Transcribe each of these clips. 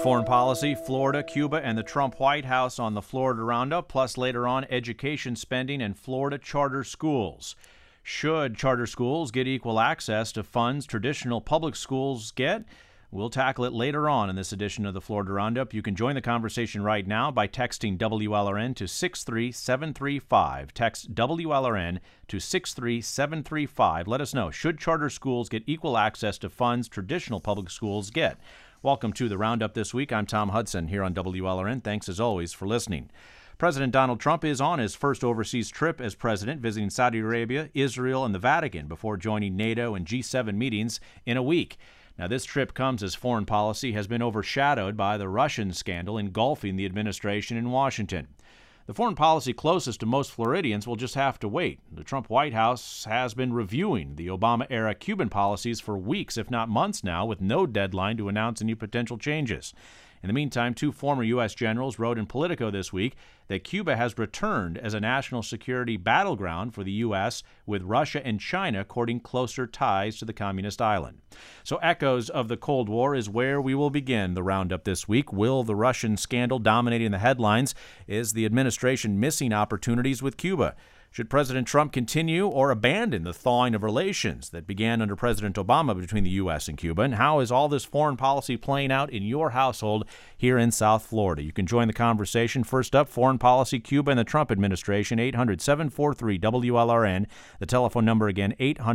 Foreign policy, Florida, Cuba, and the Trump White House on the Florida Roundup, plus later on education spending and Florida charter schools. Should charter schools get equal access to funds traditional public schools get? We'll tackle it later on in this edition of the Florida Roundup. You can join the conversation right now by texting WLRN to 63735. Text WLRN to 63735. Let us know, should charter schools get equal access to funds traditional public schools get? Welcome to the Roundup this week. I'm Tom Hudson here on WLRN. Thanks as always for listening. President Donald Trump is on his first overseas trip as president, visiting Saudi Arabia, Israel, and the Vatican before joining NATO and G7 meetings in a week. Now, this trip comes as foreign policy has been overshadowed by the Russian scandal engulfing the administration in Washington. The foreign policy closest to most Floridians will just have to wait. The Trump White House has been reviewing the Obama-era Cuban policies for weeks, if not months now, with no deadline to announce any potential changes. In the meantime, two former U.S. generals wrote in Politico this week that Cuba has returned as a national security battleground for the U.S., with Russia and China courting closer ties to the communist island. So echoes of the Cold War is where we will begin the Roundup this week. Will the Russian scandal dominating the headlines? Is the administration missing opportunities with Cuba? Should President Trump continue or abandon the thawing of relations that began under President Obama between the U.S. and Cuba? And how is all this foreign policy playing out in your household here in South Florida? You can join the conversation. First up, foreign policy, Cuba and the Trump administration, 800-743-WLRN. The telephone number again,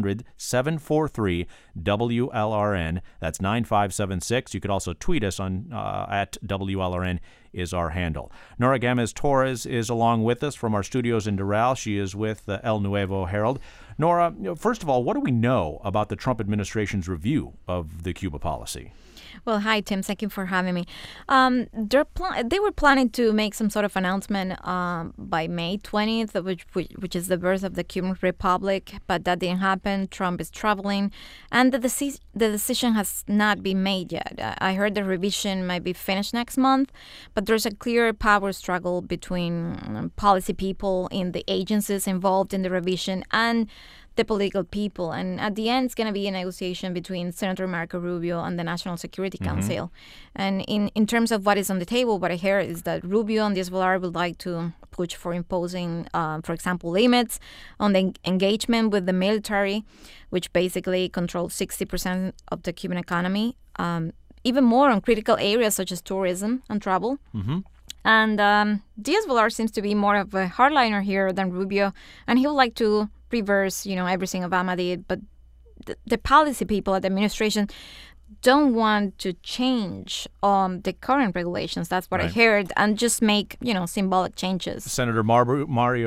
800-743-WLRN. That's 9576. You could also tweet us on at WLRN is our handle. Nora Gamez-Torres is along with us from our studios in Doral. She is with El Nuevo Herald. Nora, first of all, what do we know about the Trump administration's review of the Cuba policy? Well, hi, Tim. Thank you for having me. They were planning to make some sort of announcement by May 20th, which is the birth of the Cuban Republic, but that didn't happen. Trump is traveling, and the decision has not been made yet. I heard the revision might be finished next month, but there's a clear power struggle between policy people in the agencies involved in the revision and the political people. And at the end, it's going to be a negotiation between Senator Marco Rubio and the National Security Council. And in terms of what is on the table, what I hear is that Rubio and Díaz-Balart would like to push for imposing, for example, limits on the engagement with the military, which basically controls 60% of the Cuban economy, even more on critical areas such as tourism and travel. And Díaz-Balart seems to be more of a hardliner here than Rubio, and he would like to reverse, everything Obama did. But the policy people at the administration don't want to change the current regulations. That's what I heard, and just make, symbolic changes. Senator Mario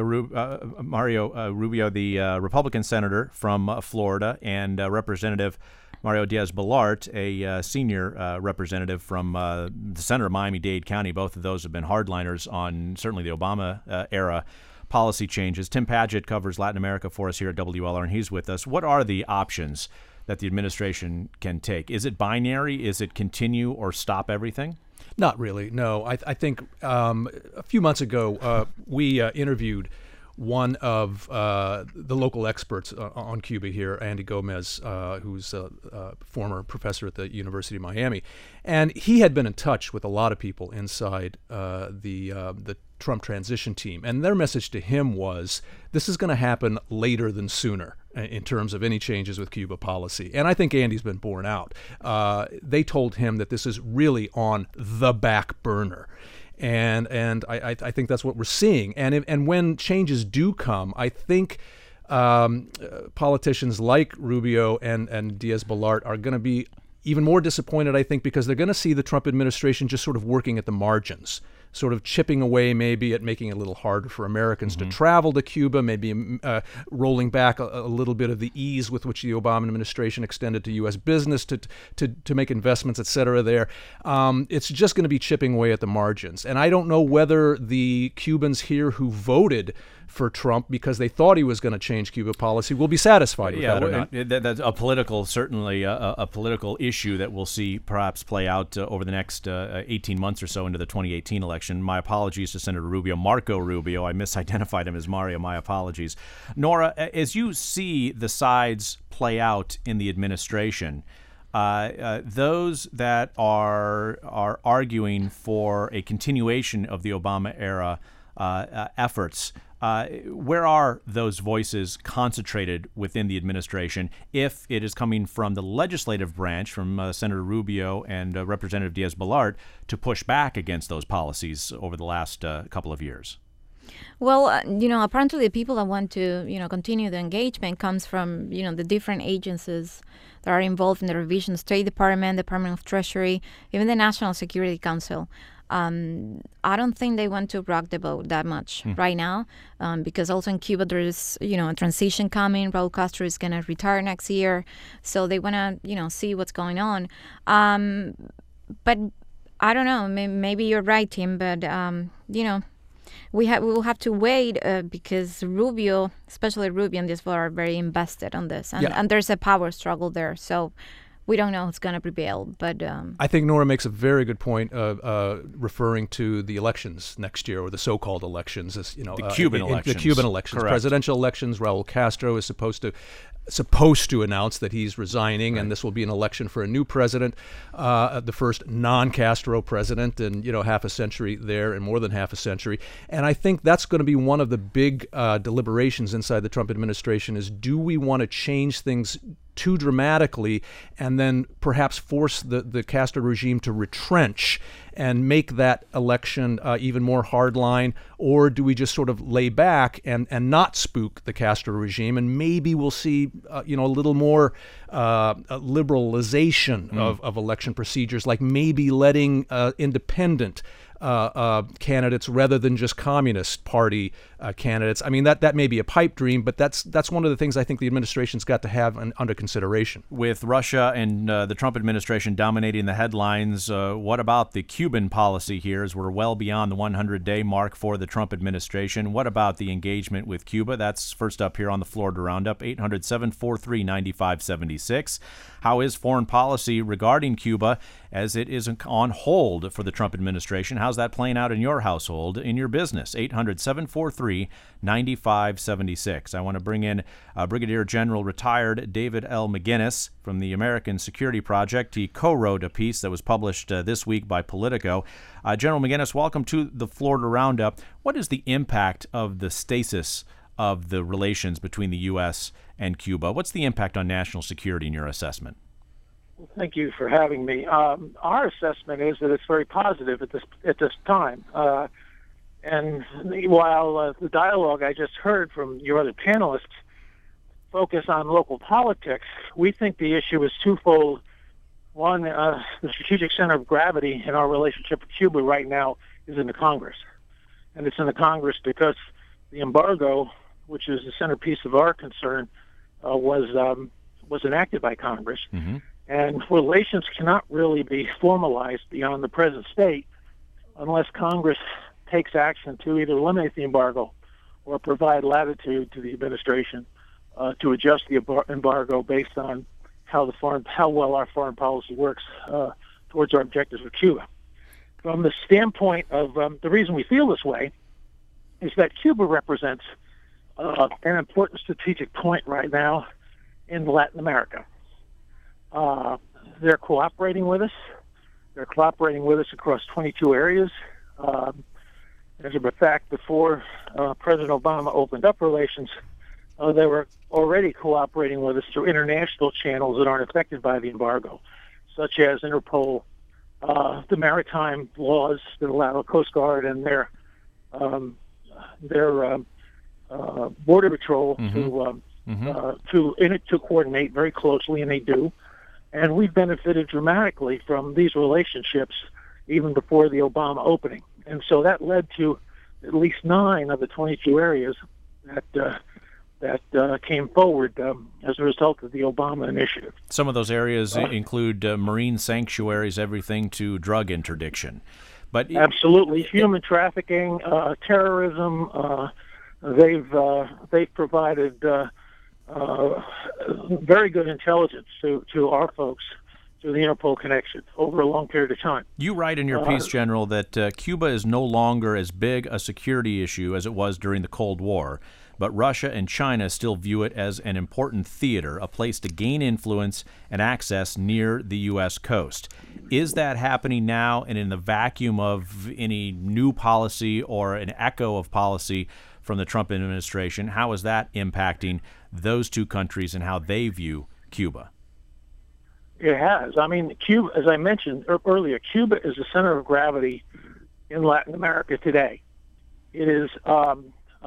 Rubio, the Republican senator from Florida, and Representative Mario Díaz-Balart, a senior representative from the center of Miami-Dade County. Both of those have been hardliners on certainly the Obama era policy changes. Tim Padgett covers Latin America for us here at WLR, and he's with us. What are the options that the administration can take? Is it binary? Is it continue or stop everything? Not really, no. I think a few months ago we interviewed one of the local experts on Cuba here, Andy Gomez, who's a former professor at the University of Miami. And he had been in touch with a lot of people inside the Trump transition team. And their message to him was, this is going to happen later than sooner in terms of any changes with Cuba policy. And I think Andy's been borne out. They told him that this is really on the back burner. And I think that's what we're seeing. And when changes do come, I think politicians like Rubio and Díaz-Balart are going to be even more disappointed, I think, because they're going to see the Trump administration just sort of working at the margins, sort of chipping away maybe at making it a little harder for Americans to travel to Cuba, maybe rolling back a little bit of the ease with which the Obama administration extended to U.S. business to make investments, et cetera, there. It's just going to be chipping away at the margins. And I don't know whether the Cubans here who voted for Trump because they thought he was going to change Cuba policy will be satisfied with that or not. That's a political, certainly a political issue that we'll see perhaps play out over the next 18 months or so into the 2018 election. My apologies to Senator Rubio. Marco Rubio, I misidentified him as Mario. My apologies. Nora, as you see the sides play out in the administration, those that are arguing for a continuation of the Obama era efforts, where are those voices concentrated within the administration if it is coming from the legislative branch, from Senator Rubio and Representative Diaz-Balart, to push back against those policies over the last couple of years? Well, apparently the people that want to, continue the engagement comes from, the different agencies that are involved in the revision: State Department, Department of Treasury, even the National Security Council. I don't think they want to rock the boat that much right now, because also in Cuba there is, a transition coming. Raul Castro is going to retire next year, so they want to, see what's going on. But I don't know. Maybe you're right, Tim. But we will have to wait because Rubio, especially Rubio and Diaz-Balart, are very invested on this, and there's a power struggle there. So we don't know who's going to prevail. But I think Nora makes a very good point, referring to the elections next year, or the so-called elections, as the Cuban elections. The Cuban elections, correct. Presidential elections. Raul Castro is supposed to announce that he's resigning, right. And this will be an election for a new president, the first non-Castro president in half a century there, and more than half a century. And I think that's going to be one of the big deliberations inside the Trump administration: is do we want to change things too dramatically and then perhaps force the Castro regime to retrench and make that election even more hardline, or do we just sort of lay back and not spook the Castro regime, and maybe we'll see a little more liberalization of election procedures, like maybe letting independent candidates rather than just Communist Party candidates. I mean, that may be a pipe dream, but that's one of the things I think the administration's got to have under consideration. With Russia and the Trump administration dominating the headlines, what about the Cuban policy here, as we're well beyond the 100-day mark for the Trump administration? What about the engagement with Cuba? That's first up here on the Florida Roundup, 800-743-9576. How is foreign policy regarding Cuba as it is on hold for the Trump administration? How's that playing out in your household, in your business? 800-743-9576. I want to bring in Brigadier General retired David L. McGinnis from the American Security Project. He co-wrote a piece that was published this week by Politico. General McGinnis, welcome to the Florida Roundup. What is the impact of the stasis of the relations between the U.S. and Cuba? What's the impact on national security in your assessment? Well, thank you for having me. Our assessment is that it's very positive at this time. And while the dialogue I just heard from your other panelists focus on local politics, we think the issue is twofold. One, the strategic center of gravity in our relationship with Cuba right now is in the Congress. And it's in the Congress because the embargo, which is the centerpiece of our concern, was enacted by Congress. Mm-hmm. And relations cannot really be formalized beyond the present state unless Congress takes action to either eliminate the embargo or provide latitude to the administration to adjust the embargo based on how well our foreign policy works towards our objectives with Cuba. From the standpoint of the reason we feel this way is that Cuba represents an important strategic point right now in Latin America. They're cooperating with us. They're cooperating with us across 22 areas. As a matter of fact, before President Obama opened up relations, they were already cooperating with us through international channels that aren't affected by the embargo, such as Interpol, the maritime laws that allow the Coast Guard and their border patrol to coordinate very closely, and they do. And we've benefited dramatically from these relationships even before the Obama opening. And so that led to at least 9 of the 22 areas that came forward as a result of the Obama initiative. Some of those areas include marine sanctuaries, everything to drug interdiction. But absolutely, human trafficking, terrorism. They've provided very good intelligence to our folks through the Interpol connection over a long period of time. You write in your piece, General, that Cuba is no longer as big a security issue as it was during the Cold War, but Russia and China still view it as an important theater, a place to gain influence and access near the U.S. coast. Is that happening now, and in the vacuum of any new policy or an echo of policy from the Trump administration, how is that impacting those two countries and how they view Cuba? It has. I mean, Cuba, as I mentioned earlier, Cuba is the center of gravity in Latin America today. It is a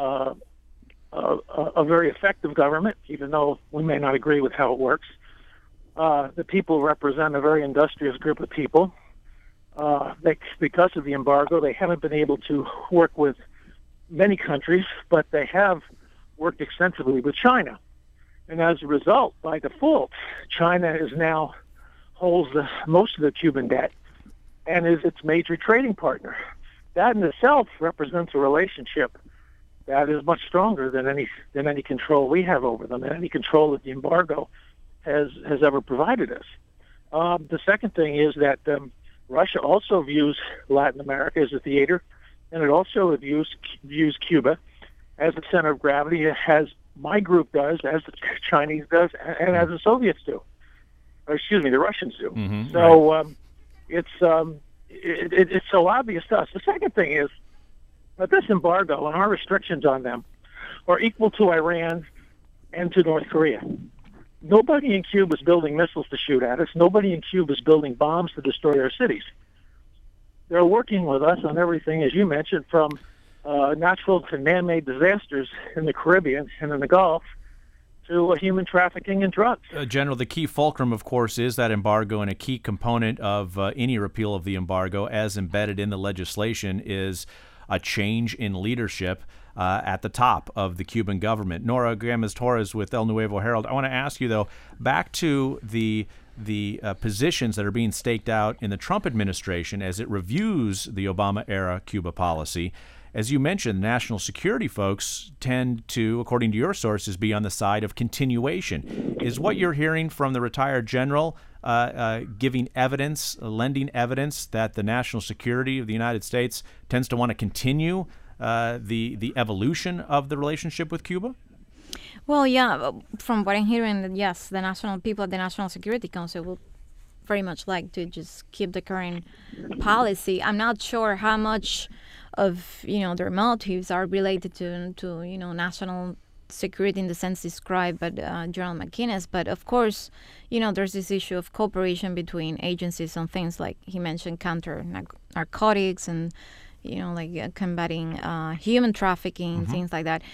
very effective government, even though we may not agree with how it works. The people represent a very industrious group of people. Because of the embargo, they haven't been able to work with many countries, but they have worked extensively with China. And as a result, by default, China is now holds most of the Cuban debt and is its major trading partner. That in itself represents a relationship that is much stronger than any control we have over them, and any control that the embargo has ever provided us. The second thing is that Russia also views Latin America as a theater, and it also views Cuba as the center of gravity, as my group does, as the Chinese does, and as the Soviets do. Or excuse me, the Russians do. Mm-hmm, so right. It's so obvious to us. The second thing is that this embargo and our restrictions on them are equal to Iran and to North Korea. Nobody in Cuba is building missiles to shoot at us. Nobody in Cuba is building bombs to destroy our cities. They're working with us on everything, as you mentioned, from natural to man-made disasters in the Caribbean and in the Gulf to human trafficking and drugs. General, the key fulcrum, of course, is that embargo, and a key component of any repeal of the embargo, as embedded in the legislation, is a change in leadership at the top of the Cuban government. Nora Gomez-Torres with El Nuevo Herald. I want to ask you, though, back to the positions that are being staked out in the Trump administration as it reviews the Obama-era Cuba policy. As you mentioned, national security folks tend to, according to your sources, be on the side of continuation. Is what you're hearing from the retired general giving evidence, lending evidence that the national security of the United States tends to want to continue the evolution of the relationship with Cuba? Well, yeah, from what I'm hearing, yes, the people at the National Security Council will very much like to just keep the current policy. I'm not sure how much of their motives are related to national security in the sense described by General McInnes, but of course there's this issue of cooperation between agencies on things like he mentioned counter narcotics and combating human trafficking, things like that.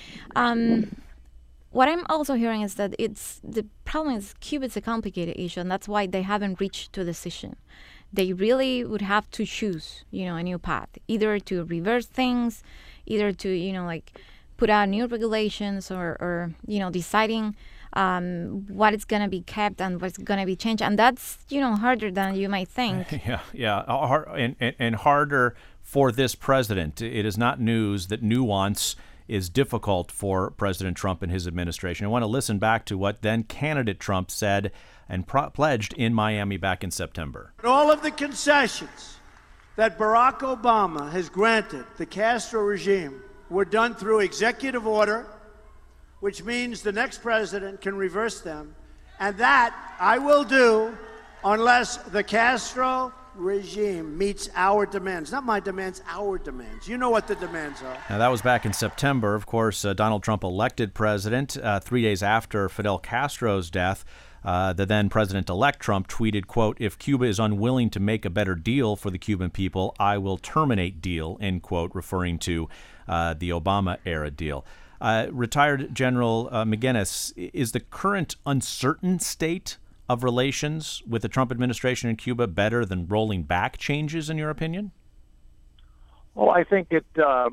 What I'm also hearing is that the problem is Cuba is a complicated issue, and that's why they haven't reached to a decision. They really would have to choose, a new path, either to reverse things, either to, put out new regulations or deciding what is going to be kept and what's going to be changed. And that's, harder than you might think. Yeah. And harder for this president. It is not news that nuance is difficult for President Trump and his administration. I want to listen back to what then candidate Trump said and pledged in Miami back in September. All of the concessions that Barack Obama has granted the Castro regime were done through executive order, which means the next president can reverse them. And that I will do unless the Castro regime meets our demands. Not my demands, our demands. You know what the demands are. Now, that was back in September. Of course, Donald Trump elected president 3 days after Fidel Castro's death. The then President-elect Trump tweeted, quote, "If Cuba is unwilling to make a better deal for the Cuban people, I will terminate deal," end quote, referring to the Obama-era deal. Retired General McInnes, is the current uncertain state of relations with the Trump administration in Cuba better than rolling back changes, in your opinion? Well, I think it's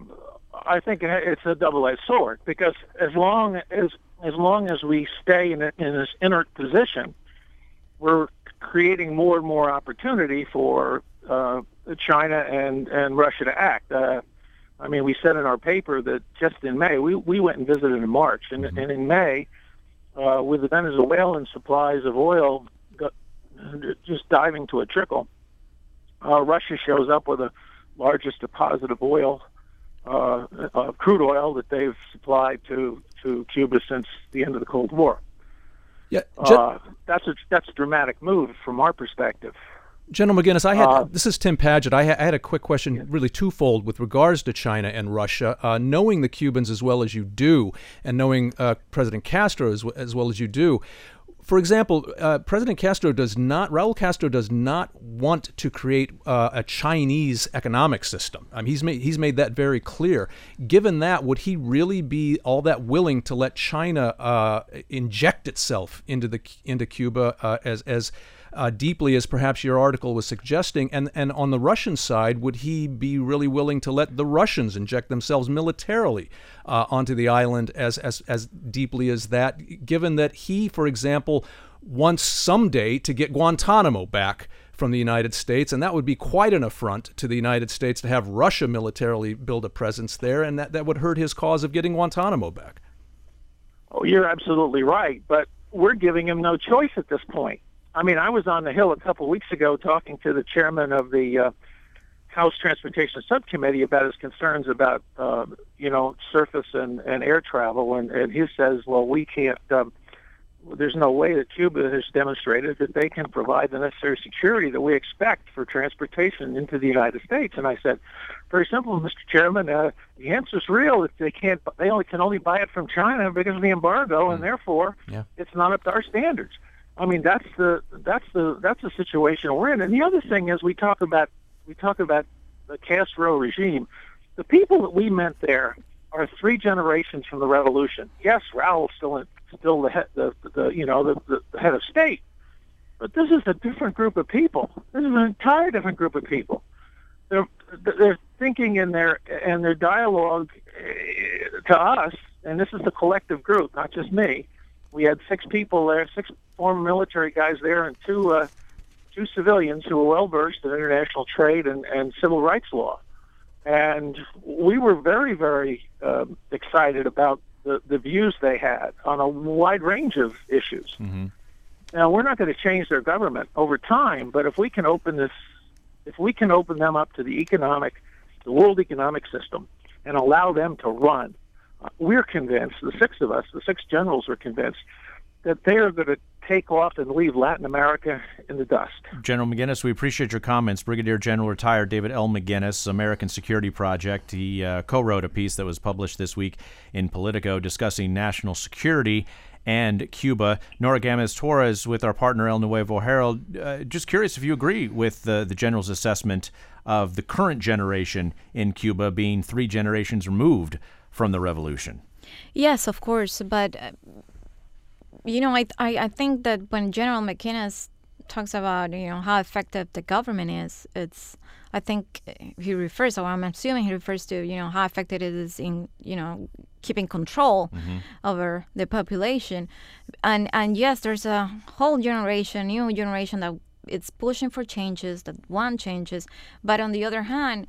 a double-edged sword, because as long as we stay in this inert position, we're creating more and more opportunity for China and Russia to act. We said in our paper that just in May, we went and visited in March, and in May, with the Venezuelan supplies of oil just diving to a trickle, Russia shows up with the largest deposit of oil, crude oil that they've supplied to to Cuba since the end of the Cold War. Yeah, That's a dramatic move from our perspective. General McGinnis, this is Tim Padgett. I had a quick question, really twofold, with regards to China and Russia. Knowing the Cubans as well as you do, and knowing President Castro as well as you do, for example, Raul Castro does not want to create a Chinese economic system. He's made that very clear. Given that, would he really be all that willing to let China inject itself into Cuba as deeply as perhaps your article was suggesting? And on the Russian side, would he be really willing to let the Russians inject themselves militarily onto the island as deeply as that, given that he, for example, wants someday to get Guantanamo back from the United States, and that would be quite an affront to the United States to have Russia militarily build a presence there, and that would hurt his cause of getting Guantanamo back. Oh, you're absolutely right, but we're giving him no choice at this point. I mean, I was on the Hill a couple of weeks ago talking to the chairman of the House Transportation Subcommittee about his concerns about, surface and air travel. And he says, well, we can't, there's no way that Cuba has demonstrated that they can provide the necessary security that we expect for transportation into the United States. And I said, very simple, Mr. Chairman, the answer's real. They can only buy it from China because of the embargo, and therefore it's not up to our standards. I mean, that's the situation we're in. And the other thing is, we talk about the Castro regime. The people that we meant there are 3 generations from the revolution. Yes, Raul's still the head of state, but this is a different group of people. This is an entire different group of people. They're thinking in their dialogue to us, and this is the collective group, not just me. We had 6 people there, 6 former military guys there, and two civilians who were well-versed in international trade and civil rights law. And we were very, very excited about the views they had on a wide range of issues. Mm-hmm. Now, we're not going to change their government over time, but if we can open them up to the world economic system and allow them to run, we're convinced, the 6 of us, the 6 generals are convinced, that they are going to take off and leave Latin America in the dust. General McGinnis, we appreciate your comments. Brigadier General retired David L. McGinnis, American Security Project. He co-wrote a piece that was published this week in Politico discussing national security and Cuba. Nora Gamez-Torres with our partner El Nuevo Herald. Just curious if you agree with the General's assessment of the current generation in Cuba being 3 generations removed from the revolution. Yes, of course, but I think that when General McGinnis talks about how effective the government is, I think he refers, or I'm assuming he refers to how effective it is in keeping control over the population, and yes, there's a whole generation, new generation that it's pushing for changes, that want changes, but on the other hand,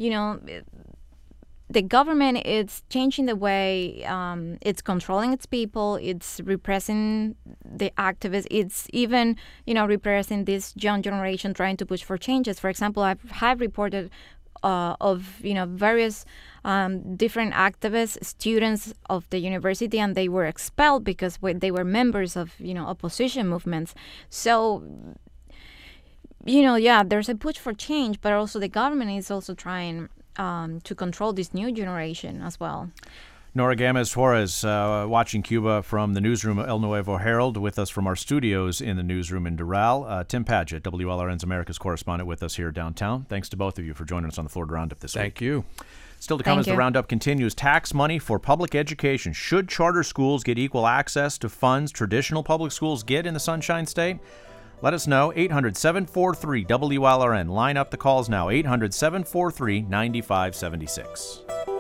the government is changing the way it's controlling its people. It's repressing the activists. It's even, repressing this young generation trying to push for changes. For example, I've reported of various different activists, students of the university, and they were expelled because they were members of opposition movements. So there's a push for change, but also the government is also trying to control this new generation as well. Nora Gamez-Torres, watching Cuba from the newsroom of El Nuevo Herald, with us from our studios in the newsroom in Doral. Tim Padgett, WLRN's America's correspondent, with us here downtown. Thanks to both of you for joining us on the Florida Roundup this week. Thank you. Still to come as the Roundup continues, tax money for public education. Should charter schools get equal access to funds traditional public schools get in the Sunshine State? Let us know, 800-743-WLRN. Line up the calls now, 800-743-9576.